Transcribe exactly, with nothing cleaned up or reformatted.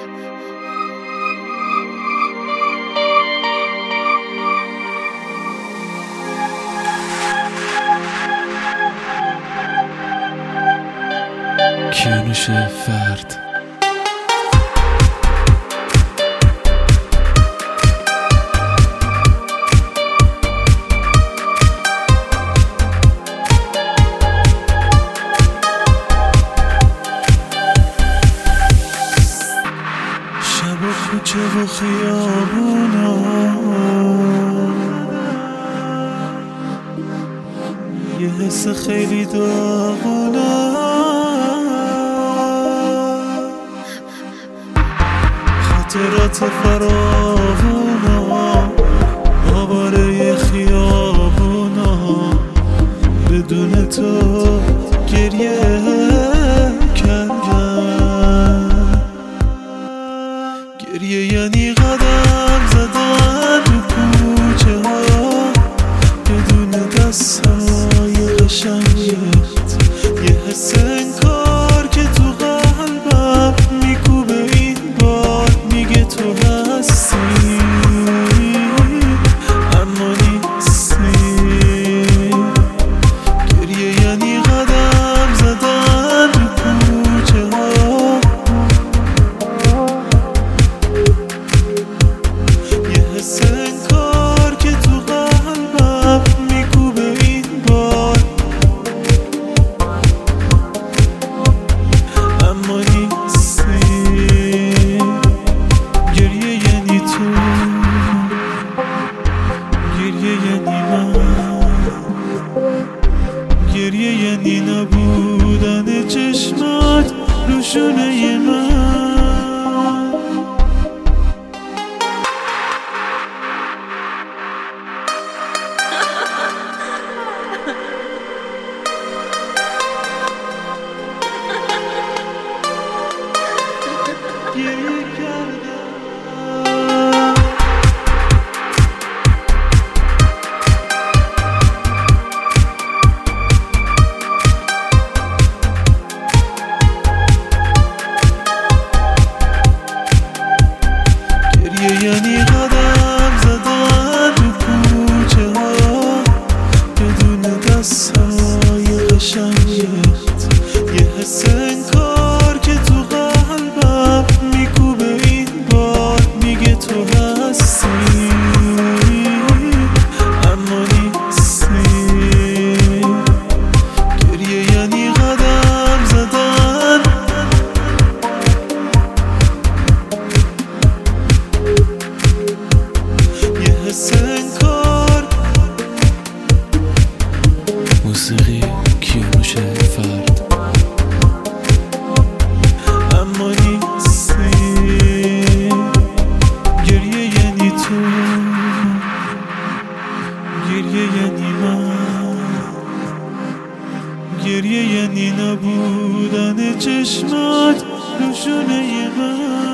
کیانوش فرد. شب و کوچه و خیابونا یه حس خیلی داغونه، خاطرات فراوونا آواره خیابونا، بدون تو گریه کردم. گریه یعنی قدم زدن تو کوچه ها بدون دستای قشنگت، یه حس انکار که تو قلبم میکوبه این بار، میگه تو هستی اما نیستی. گریه یعنی قدم زدن تو کوچه ها یه حس انکار که تو قلبم میکوبه این بار، اما نیستی. گریه یعنی تو، گریه یعنی من، گریه یعنی نبودن چشمات روشونه من. گریه کردم یعنی قدم زدن تو کوچه ها بدون دستای قشنگت، یه حس انکار که تو قلبم میکوبه این بار، میگه تو هستی اما نیستی. گریه یعنی قدم زدن حس انکار. موسیقی کیانوش فرد. اما نیستی. گریه یعنی تو، گریه یعنی من، گریه یعنی نبودن چشمات روشونه من.